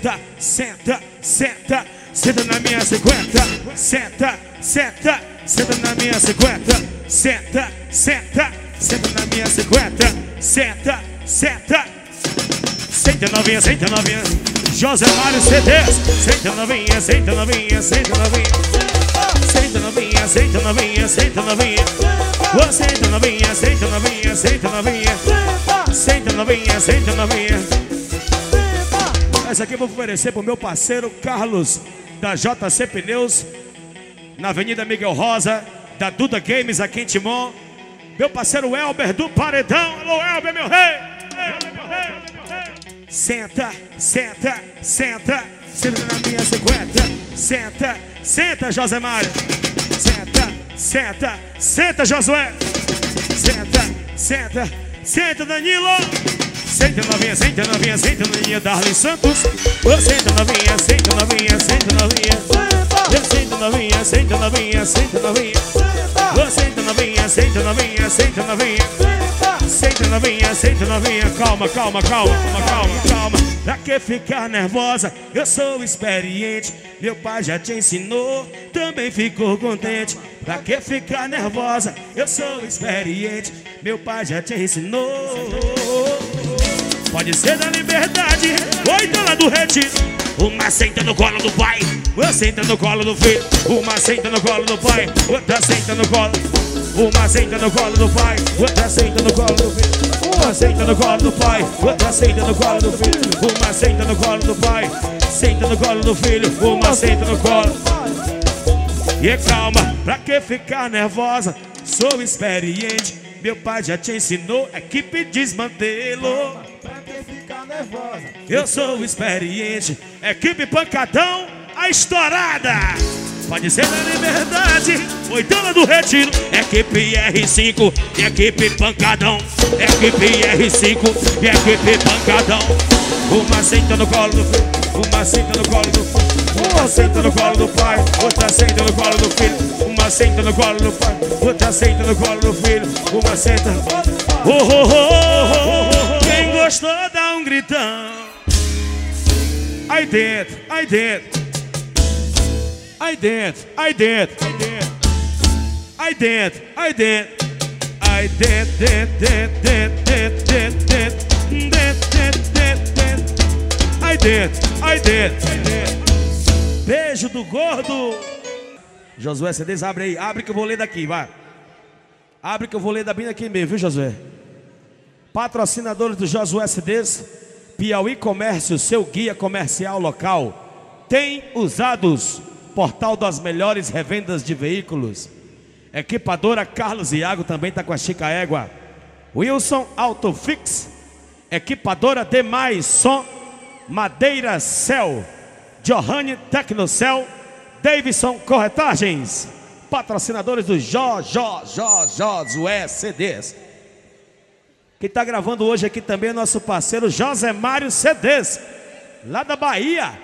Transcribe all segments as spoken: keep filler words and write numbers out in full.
senta, senta, senta, senta na minha cinquenta, senta, senta, senta na minha cinquenta, senta, senta, senta na minha cinquenta, senta, senta, senta novinha, senta novinha, José Mário C Ds, senta novinha, senta novinha, senta novinha, senta novinha, senta novinha, senta novinha, oh, senta novinha, senta novinha, senta novinha, senta novinha, senta novinha. Essa aqui eu vou oferecer pro meu parceiro Carlos, da J C Pneus, na Avenida Miguel Rosa, da Duda Games aqui em Timon. Meu parceiro Elber do Paredão. Alô, Elber, meu rei! Elber, meu rei! Senta, senta, senta, senta na minha cinquenta. Senta, senta, José Mário. Senta, senta, senta, Josué. Senta, senta, senta, Danilo. Senta novinha, senta novinha, senta novinha, Darley Santos. Oh, senta novinha, senta novinha, senta novinha. Senta novinha, senta novinha, senta novinha. Oh, senta novinha, senta novinha, senta novinha. Senta novinha, senta novinha. Calma, calma, calma, calma, calma, calma. Pra que ficar nervosa? Eu sou experiente. Meu pai já te ensinou, também ficou contente. Pra que ficar nervosa? Eu sou experiente. Meu pai já te ensinou. Pode ser da Liberdade ou então lá do Retiro. Uma senta no colo do pai, outra senta no colo do filho. Uma senta no colo do pai, outra senta no colo. Uma senta no colo do pai, outra senta no colo do filho. Uma senta no colo do pai, outra senta no colo do filho. Uma senta no colo do pai, senta no colo do filho. Uma senta no colo. E calma, pra que ficar nervosa? Sou experiente. Meu pai já te ensinou, equipe desmantelo. Pra que ficar nervosa? Eu sou experiente. Equipe Pancadão, a estourada. Pode ser da Liberdade ou então lá do Retiro. Equipe R cinco e equipe Pancadão. Equipe R cinco e equipe Pancadão. Uma senta no colo do filho, uma senta no colo do filho. Uma senta no colo do pai, outra senta no colo do filho. Uma senta no colo do pai, outra senta no colo do filho. Uma senta. Oh, oh, oh, oh, oh. Quem gostou dá um gritão. Aí dentro, aí dentro. Aí dentro, aí dentro. Aí dentro, aí dentro. Aí dentro, dentro, dentro, dentro, dentro, dentro, dentro, dentro, dentro, dentro. Aí dentro, aí dentro. Beijo do gordo. Josué C Ds, abre aí, abre que eu vou ler daqui, vai. Abre que eu vou ler da bem aqui mesmo, viu, Josué? Patrocinadores do Josué C Ds, Piauí Comércio, seu guia comercial local. Tem Usados, portal das melhores revendas de veículos. Equipadora Carlos Iago também está com a Chica Égua. Wilson Autofix, Equipadora Demais Som, Madeira Cel, Johanne Tecnocel, Davidson Corretagens. Patrocinadores do Jó, Jó, Jó, Josué C Ds. Quem está gravando hoje aqui também é nosso parceiro José Mário C Ds, lá da Bahia.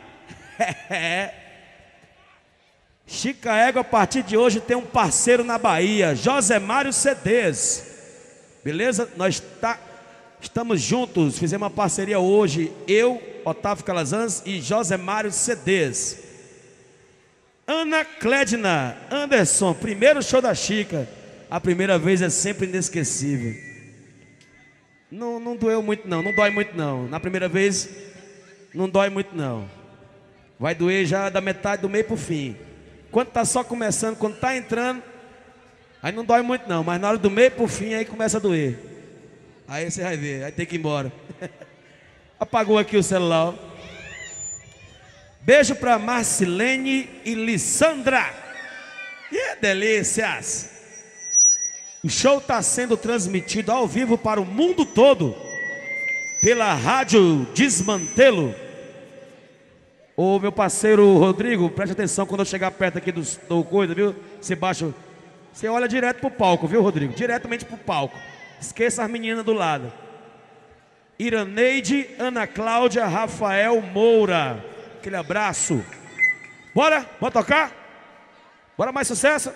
Chica Égua, a partir de hoje tem um parceiro na Bahia, José Mário C Ds. Beleza? Nós tá, estamos juntos, fizemos uma parceria hoje, eu, Otávio Calazans e José Mário C Ds. Ana Clédina Anderson, primeiro show da Chica. A primeira vez é sempre inesquecível. Não, não doeu muito não, não dói muito não. Na primeira vez não dói muito não. Vai doer já da metade do meio pro fim. Quando tá só começando, quando tá entrando, aí não dói muito não. Mas na hora do meio pro fim aí começa a doer. Aí você vai ver, aí tem que ir embora. Apagou aqui o celular. Beijo pra Marcilene e Lissandra. Que delícias. O show está sendo transmitido ao vivo para o mundo todo pela Rádio Desmantelo. Ô meu parceiro Rodrigo, preste atenção quando eu chegar perto aqui do, do coisa, viu? Você baixa, você olha direto pro palco, viu, Rodrigo? Diretamente pro palco. Esqueça as meninas do lado. Iraneide, Ana Cláudia, Rafael Moura. Aquele abraço. Bora? Bora tocar? Bora mais sucesso?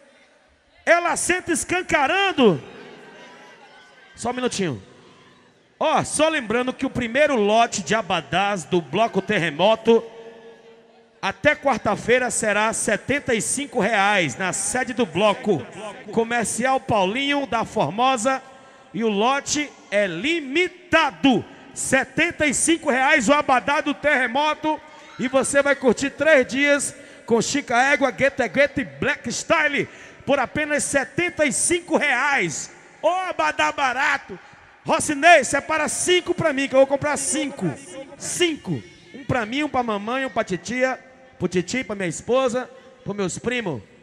Ela senta escancarando. Só um minutinho. Ó, só lembrando que o primeiro lote de abadás do Bloco Terremoto até quarta-feira será setenta e cinco reais na sede do Bloco Comercial Paulinho da Formosa. E o lote é limitado. setenta e cinco reais o abadá do Terremoto. E você vai curtir três dias com Chica Égua, Guetta Guetta e Black Style por apenas setenta e cinco reais. Ô abadá barato. Rocinei, separa cinco pra mim, que eu vou comprar cinco. Cinco. Um pra mim, um pra mamãe, um pra titia, pro titi, pra minha esposa, pros meus primos.